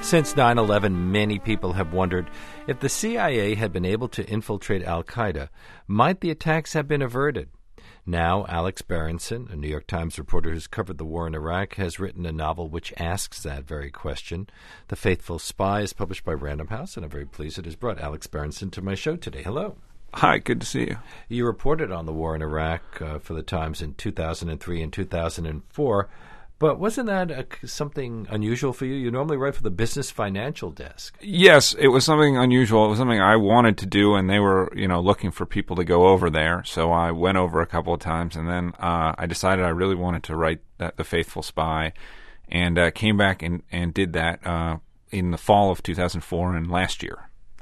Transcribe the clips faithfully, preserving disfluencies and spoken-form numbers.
Since nine eleven, many people have wondered if the C I A had been able to infiltrate al-Qaeda, might the attacks have been averted? Now, Alex Berenson, a New York Times reporter who's covered the war in Iraq, has written a novel which asks that very question. The Faithful Spy is published by Random House, and I'm very pleased it has brought Alex Berenson to my show today. Hello. Hi, good to see you. You reported on the war in Iraq uh, for the Times in two thousand three and two thousand four, but wasn't that a, something unusual for you? You normally write for the Business Financial Desk. Yes, it was something unusual. It was something I wanted to do, and they were, you know, looking for people to go over there. So I went over a couple of times, and then uh, I decided I really wanted to write that, The Faithful Spy, and uh, came back and, and did that uh, in the fall of two thousand four and last year.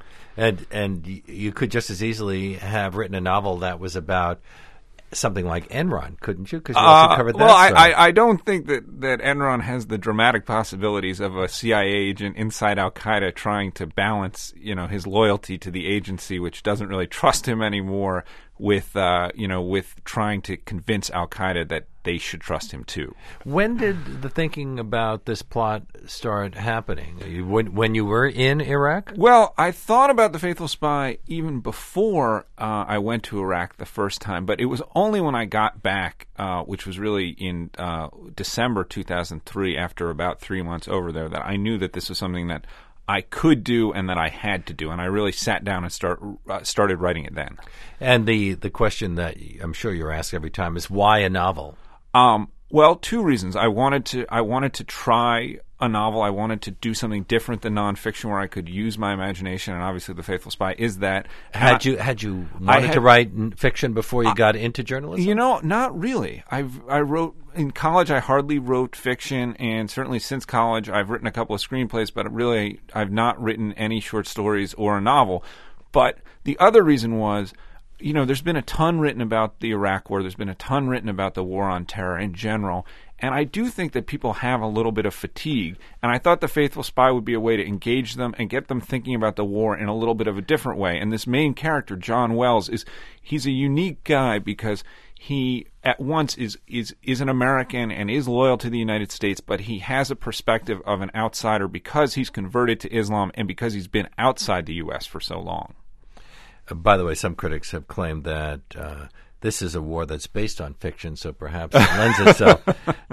And and you could just as easily have written a novel that was about something like Enron, couldn't you? Because you also uh, covered that. Well, I, I, I don't think that, that Enron has the dramatic possibilities of a C I A agent inside al-Qaeda trying to balance, you know, his loyalty to the agency, which doesn't really trust him anymore, with uh, you know, with trying to convince al-Qaeda that they should trust him too. When did the thinking about this plot start happening? You, when, when you were in Iraq? Well, I thought about The Faithful Spy even before uh, I went to Iraq the first time, but it was only when I got back, uh, which was really in uh, December two thousand three, after about three months over there, that I knew that this was something that I could do and that I had to do, and I really sat down and start uh, started writing it then. And the, the question that I'm sure you're asked every time is, why a novel? Um, well, two reasons. I wanted to I wanted to try a novel. I wanted to do something different than nonfiction, where I could use my imagination, and obviously The Faithful Spy is that. Had I, you had you wanted had, to write fiction before you uh, got into journalism? You know, not really. I've I wrote in college. I hardly wrote fiction, and certainly since college, I've written a couple of screenplays, but really, I've not written any short stories or a novel. But the other reason was, you know, there's been a ton written about the Iraq War. There's been a ton written about the war on terror in general. And I do think that people have a little bit of fatigue. And I thought The Faithful Spy would be a way to engage them and get them thinking about the war in a little bit of a different way. And this main character, John Wells, is he's a unique guy because he at once is, is, is an American and is loyal to the United States, but he has a perspective of an outsider because he's converted to Islam and because he's been outside the U S for so long. Uh, by the way, some critics have claimed that uh, this is a war that's based on fiction, so perhaps it lends itself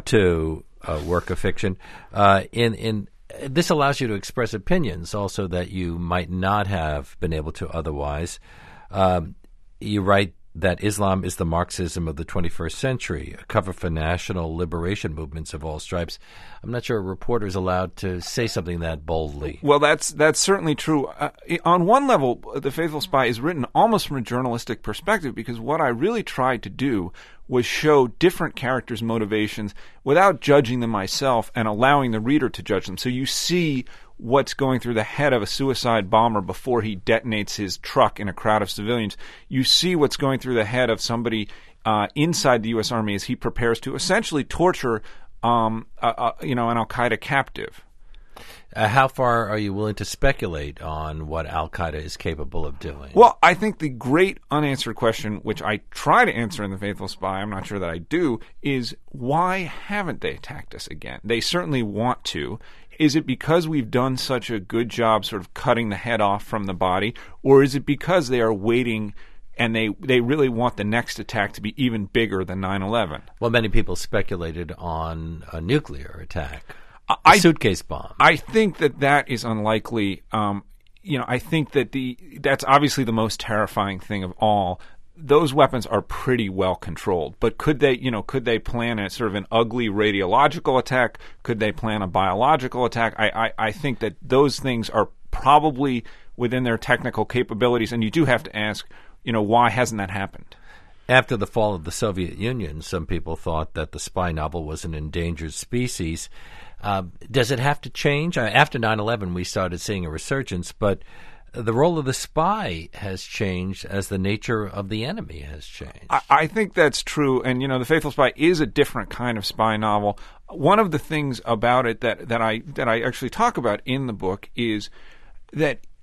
to a work of fiction. Uh, in in this allows you to express opinions also that you might not have been able to otherwise. Um, you write that Islam is the Marxism of the twenty-first century, a cover for national liberation movements of all stripes. I'm not sure a reporter is allowed to say something that boldly. Well, that's that's certainly true. Uh, on one level, The Faithful Spy is written almost from a journalistic perspective, because what I really tried to do was show different characters' motivations without judging them myself and allowing the reader to judge them. So you see what's going through the head of a suicide bomber before he detonates his truck in a crowd of civilians. You see what's going through the head of somebody uh, inside the U S Army as he prepares to essentially torture, um, uh, uh, you know, an al-Qaeda captive. Uh, how far are you willing to speculate on what al-Qaeda is capable of doing? Well, I think the great unanswered question, which I try to answer in The Faithful Spy, I'm not sure that I do, is why haven't they attacked us again? They certainly want to. Is it because we've done such a good job sort of cutting the head off from the body, or is it because they are waiting and they, they really want the next attack to be even bigger than nine eleven? Well, many people speculated on a nuclear attack, a I, suitcase bomb. I think that that is unlikely. Um, you know, I think that the that's obviously the most terrifying thing of all. Those weapons are pretty well controlled, but could they, you know, could they plan a sort of an ugly radiological attack? Could they plan a biological attack? I, I, I think that those things are probably within their technical capabilities, and you do have to ask, you know, why hasn't that happened? After the fall of the Soviet Union, some people thought that the spy novel was an endangered species. Uh, does it have to change? Uh, after nine eleven, we started seeing a resurgence, but the role of the spy has changed as the nature of the enemy has changed. I, I think that's true. And, you know, The Faithful Spy is a different kind of spy novel. One of the things about it that, that I that I actually talk about in the book is that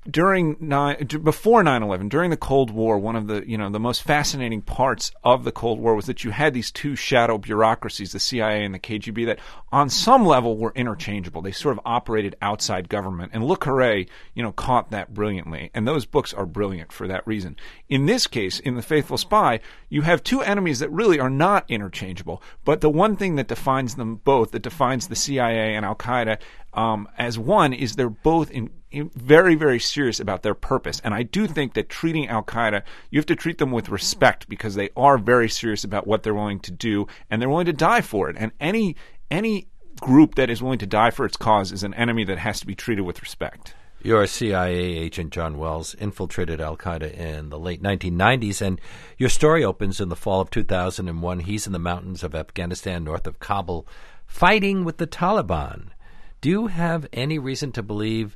during nine, before nine eleven, during the Cold War, one of the you know the most fascinating parts of the Cold War was that you had these two shadow bureaucracies, the C I A and the K G B, that on some level were interchangeable. They sort of operated outside government, and Le Carré, you know, caught that brilliantly. And those books are brilliant for that reason. In this case, in The Faithful Spy, you have two enemies that really are not interchangeable. But the one thing that defines them both, that defines the C I A and Al Qaeda um, as one, is they're both in very, very serious about their purpose. And I do think that treating Al-Qaeda, you have to treat them with respect because they are very serious about what they're willing to do, and they're willing to die for it. And any any group that is willing to die for its cause is an enemy that has to be treated with respect. Your C I A agent, John Wells, infiltrated Al-Qaeda in the late nineteen nineties, and your story opens in the fall of two thousand one. He's in the mountains of Afghanistan, north of Kabul, fighting with the Taliban. Do you have any reason to believe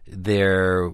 there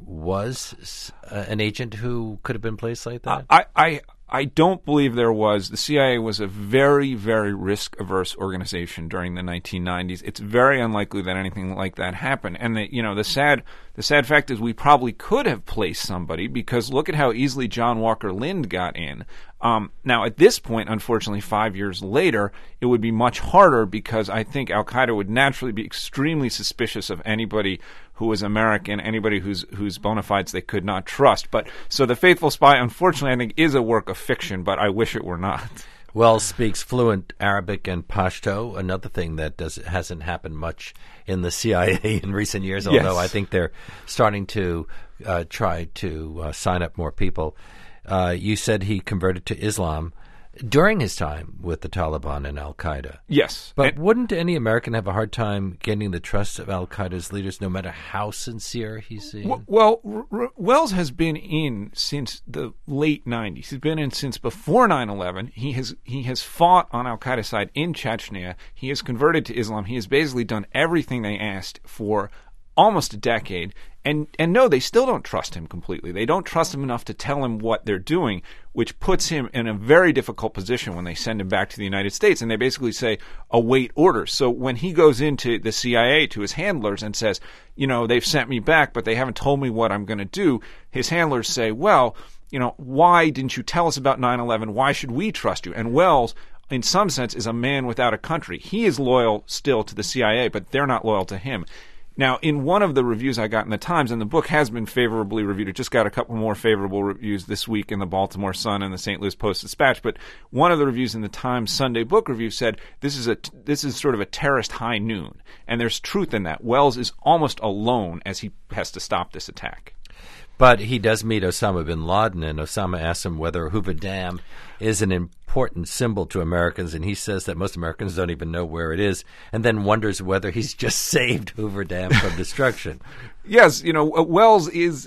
was uh, an agent who could have been placed like that? I, I I don't believe there was. The C I A was a very, very risk-averse organization during the nineteen nineties. It's very unlikely that anything like that happened. And the, you know, the sad the sad fact is we probably could have placed somebody because look at how easily John Walker Lind got in. Um, now, at this point, unfortunately, five years later, it would be much harder because I think Al-Qaeda would naturally be extremely suspicious of anybody who was American, anybody whose whose bona fides they could not trust. But so The Faithful Spy, unfortunately, I think is a work of fiction, but I wish it were not. Wells speaks fluent Arabic and Pashto, another thing that does hasn't happened much in the C I A in recent years, although Yes. I think they're starting to uh, try to uh, sign up more people. Uh, you said he converted to Islam during his time with the Taliban and Al-Qaeda. Yes. But And- wouldn't any American have a hard time getting the trust of Al-Qaeda's leaders, no matter how sincere he's seen? W- Well, R- R- Wells has been in since the late nineties. He's been in since before nine eleven. He has he has fought on Al Qaeda side in Chechnya. He has converted to Islam. He has basically done everything they asked for almost a decade. And and no, they still don't trust him completely. They don't trust him enough to tell him what they're doing, which puts him in a very difficult position when they send him back to the United States. And they basically say, await orders. So when he goes into the C I A to his handlers and says, you know, they've sent me back, but they haven't told me what I'm going to do, his handlers say, well, you know, why didn't you tell us about nine eleven? Why should we trust you? And Wells, in some sense, is a man without a country. He is loyal still to the C I A, but they're not loyal to him. Now, in one of the reviews I got in the Times, and the book has been favorably reviewed, it just got a couple more favorable reviews this week in the Baltimore Sun and the Saint Louis Post-Dispatch, but one of the reviews in the Times Sunday Book Review said this is a this is sort of a terrorist high noon, and there's truth in that. Wells is almost alone as he has to stop this attack. But he does meet Osama bin Laden, and Osama asks him whether Hoover Dam is an important symbol to Americans, and he says that most Americans don't even know where it is, and then wonders whether he's just saved Hoover Dam from destruction. Yes, you know, Wells is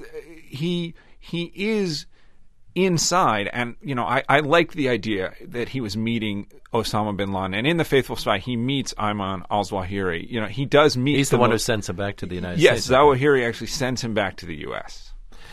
he he is inside, and you know, I, I like the idea that he was meeting Osama bin Laden, and in The Faithful Spy, he meets Ayman al-Zawahiri. You know, he does meet. He's the, the one mo- who sends him back to the United yes, States. Yes, Zawahiri actually sends him back to the U S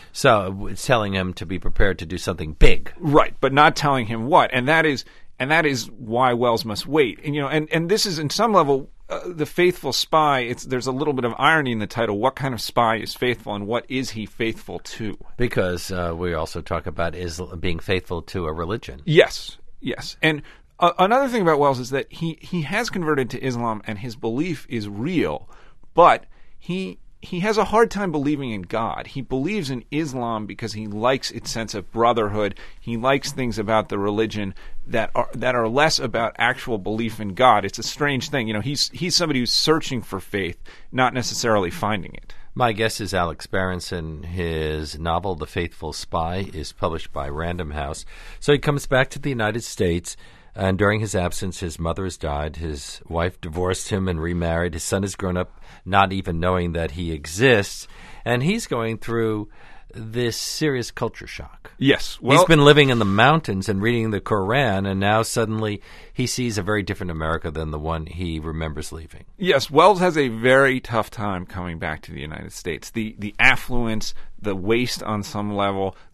So it's telling him to be prepared to do something big. Right, but not telling him what. And that is and that is why Wells must wait. And you know, and, and this is in some level uh, The Faithful Spy. It's there's a little bit of irony in the title. What kind of spy is faithful and what is he faithful to? Because uh, we also talk about is being faithful to a religion. Yes. Yes. And uh, another thing about Wells is that he he has converted to Islam and his belief is real, but he He has a hard time believing in God. He believes in Islam because he likes its sense of brotherhood. He likes things about the religion that are that are less about actual belief in God. It's a strange thing. You know, he's he's somebody who's searching for faith, not necessarily finding it. My guest is Alex Berenson. His novel, The Faithful Spy, is published by Random House. So he comes back to the United States, and during his absence, his mother has died. His wife divorced him and remarried. His son has grown up not even knowing that he exists. And he's going through this serious culture shock. Yes. Well, he's been living in the mountains and reading the Koran, and now suddenly he sees a very different America than the one he remembers leaving. Yes, Wells has a very tough time coming back to the United States. The the affluence, the waste on some level,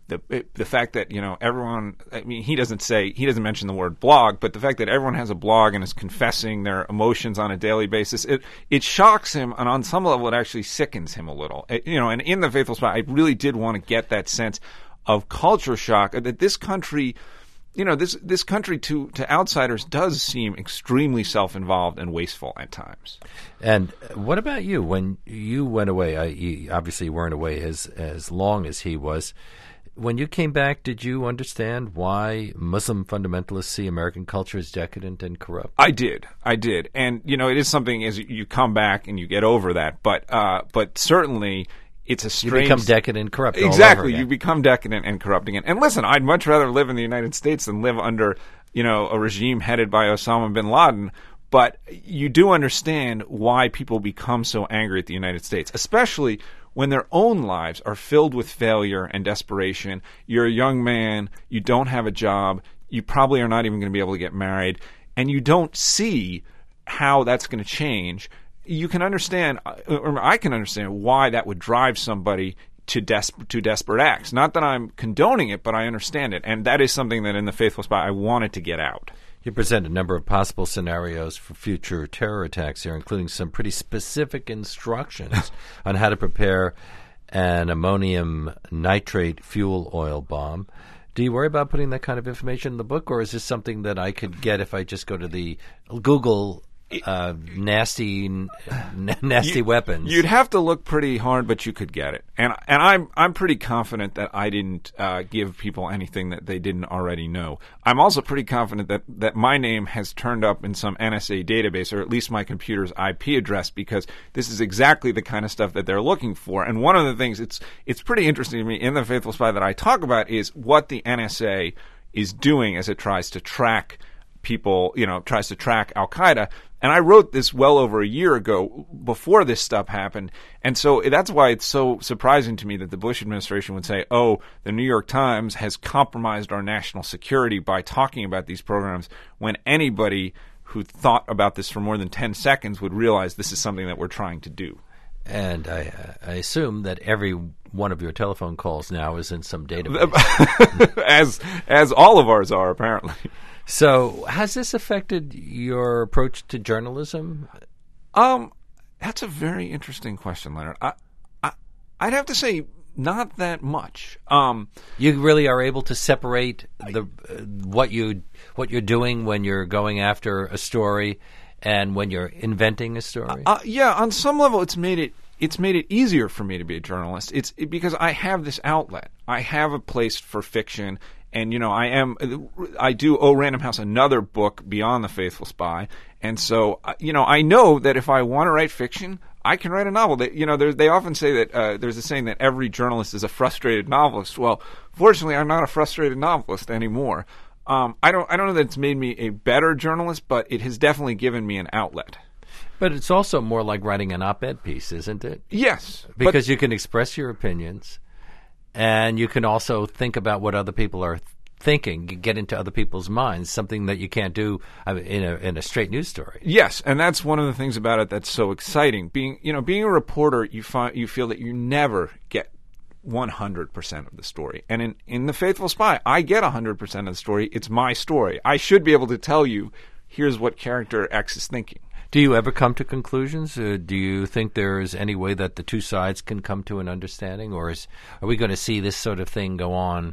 the it, the fact that, you know, everyone, I mean, he doesn't say, he doesn't mention the word blog, but the fact that everyone has a blog and is confessing their emotions on a daily basis, it it shocks him, and on some level it actually sickens him a little. It, you know, and in The Faithful Spy, I really did want to get that sense of culture shock, that this country, you know, this this country to, to outsiders does seem extremely self-involved and wasteful at times. And what about you? When you went away, I, you obviously weren't away as, as long as he was. When you came back, did you understand why Muslim fundamentalists see American culture as decadent and corrupt? I did. I did. And, you know, it is something as you come back and you get over that. But uh, but certainly it's a strange... You become decadent and corrupt Exactly. all over again. You become decadent and corrupt again. And listen, I'd much rather live in the United States than live under, you know, a regime headed by Osama bin Laden. But you do understand why people become so angry at the United States, especially when their own lives are filled with failure and desperation. You're a young man, you don't have a job, you probably are not even going to be able to get married, and you don't see how that's going to change. You can understand, or I can understand why that would drive somebody to des- to desperate acts. Not that I'm condoning it, but I understand it. And that is something that in The Faithful Spy I wanted to get out. You present a number of possible scenarios for future terror attacks here, including some pretty specific instructions on how to prepare an ammonium nitrate fuel oil bomb. Do you worry about putting that kind of information in the book, or is this something that I could get if I just go to the Google uh, nasty n- nasty you, weapons? You'd have to look pretty hard, but you could get it. And and I'm I'm pretty confident that I didn't uh, give people anything that they didn't already know. I'm also pretty confident that, that my name has turned up in some N S A database, or at least my computer's I P address, because this is exactly the kind of stuff that they're looking for. And one of the things it's it's pretty interesting to me in The Faithful Spy that I talk about is what the N S A is doing as it tries to track people, you know, tries to track Al-Qaeda. And I wrote this well over a year ago before this stuff happened. And so that's why it's so surprising to me that the Bush administration would say, oh, the New York Times has compromised our national security by talking about these programs, when anybody who thought about this for more than ten seconds would realize this is something that we're trying to do. And I, I assume that every one of your telephone calls now is in some database. as as all of ours are, apparently. So has this affected your approach to journalism? Um, that's a very interesting question, Leonard. I, I, I'd have to say not that much. Um, you really are able to separate the uh, what you what you're doing when you're going after a story and when you're inventing a story. Uh, yeah, on some level, it's made it it's made it easier for me to be a journalist. It's it, because I have this outlet. I have a place for fiction. And, you know, I am, I do owe Random House another book beyond The Faithful Spy. And so, you know, I know that if I want to write fiction, I can write a novel. They, you know, they often say that uh, there's a saying that every journalist is a frustrated novelist. Well, fortunately, I'm not a frustrated novelist anymore. Um, I don't, I don't know that it's made me a better journalist, but it has definitely given me an outlet. But it's also more like writing an op-ed piece, isn't it? Yes. Because but, you can express your opinions. And you can also think about what other people are thinking, get into other people's minds, something that you can't do in a in a straight news story. Yes, and that's one of the things about it that's so exciting. Being, you know, being a reporter, you find you feel that you never get one hundred percent of the story. And in, in The Faithful Spy, I get one hundred percent of the story. It's my story. I should be able to tell you, here's what character X is thinking. Do you ever come to conclusions? Uh, do you think there is any way that the two sides can come to an understanding? Or is, are we going to see this sort of thing go on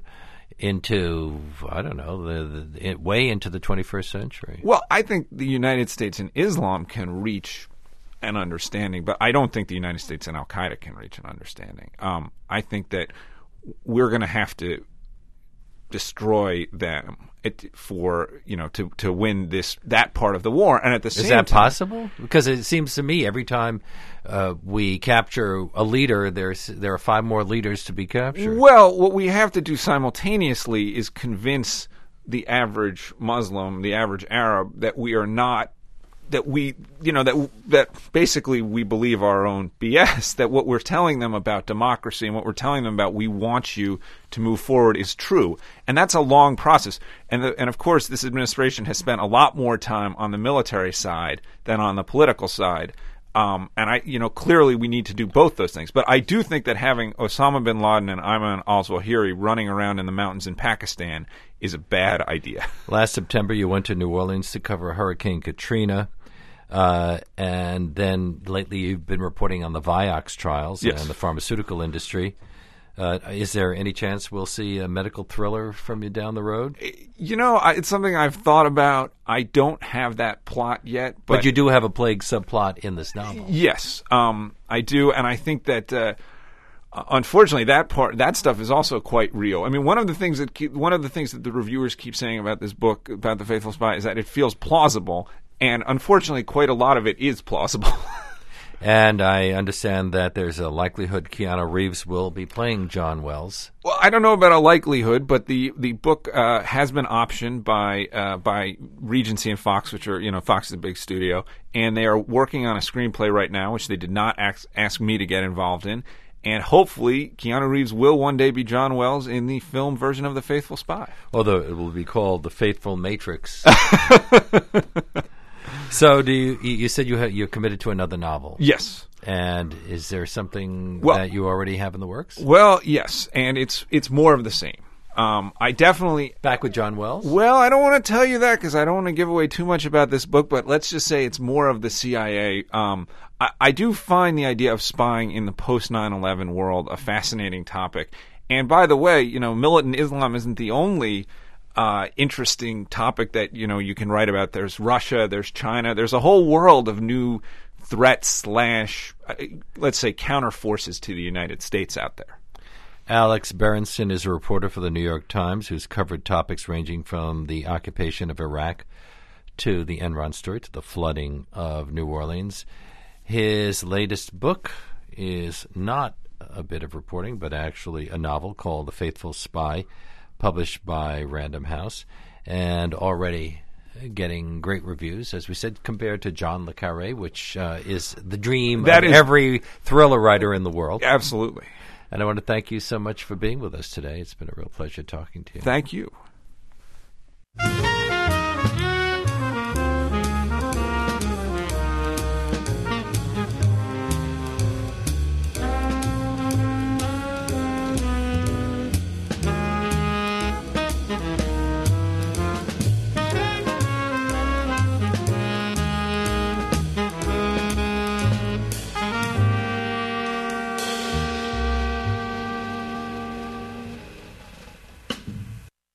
into, I don't know, the, the, it, way into the twenty-first century? Well, I think the United States and Islam can reach an understanding, but I don't think the United States and Al-Qaeda can reach an understanding. Um, I think that we're going to have to destroy them it, for you know to to win this that part of the war, and at the same time, is that time, possible? Because it seems to me every time uh, we capture a leader, there's there are five more leaders to be captured. Well, what we have to do simultaneously is convince the average Muslim, the average Arab, that we are not. That we, you know, that that basically we believe our own B S, that what we're telling them about democracy and what we're telling them about we want you to move forward is true. And that's a long process. And, the, and of course, this administration has spent a lot more time on the military side than on the political side. Um, and I, you know, clearly we need to do both those things. But I do think that having Osama bin Laden and Ayman al-Zawahiri running around in the mountains in Pakistan is a bad idea. Last September, you went to New Orleans to cover Hurricane Katrina. Uh, and then lately you've been reporting on the Vioxx trials yes. and the pharmaceutical industry. Uh, is there any chance we'll see a medical thriller from you down the road? You know, I, it's something I've thought about. I don't have that plot yet. But, but you do have a plague subplot in this novel. Yes, um, I do. And I think that, uh, unfortunately, that part, that stuff is also quite real. I mean, one of the things that keep, one of the things that the reviewers keep saying about this book, about The Faithful Spy, is that it feels plausible. And unfortunately, quite a lot of it is plausible. And I understand that there's a likelihood Keanu Reeves will be playing John Wells. Well, I don't know about a likelihood, but the the book uh, has been optioned by uh, by Regency and Fox, which are, you know, Fox is a big studio, and they are working on a screenplay right now, which they did not ask, ask me to get involved in. And hopefully, Keanu Reeves will one day be John Wells in the film version of The Faithful Spy. Although it will be called The Faithful Matrix. So, do you? You said you ha- you're committed to another novel. Yes. And is there something well, that you already have in the works? Well, yes, and it's it's more of the same. Um, I definitely back with John Wells. Well, I don't want to tell you that because I don't want to give away too much about this book. But let's just say it's more of the C I A. Um, I, I do find the idea of spying in the post nine eleven world a fascinating topic. And by the way, you know, militant Islam isn't the only Uh, interesting topic that, you know, you can write about. There's Russia, there's China, there's a whole world of new threats slash, uh, let's say, counter forces to the United States out there. Alex Berenson is a reporter for the New York Times who's covered topics ranging from the occupation of Iraq to the Enron story to the flooding of New Orleans. His latest book is not a bit of reporting, but actually a novel called The Faithful Spy, published by Random House, and already getting great reviews, as we said, compared to John le Carré, which uh, is the dream that of is, every thriller writer in the world. Absolutely. And I want to thank you so much for being with us today. It's been a real pleasure talking to you. Thank you.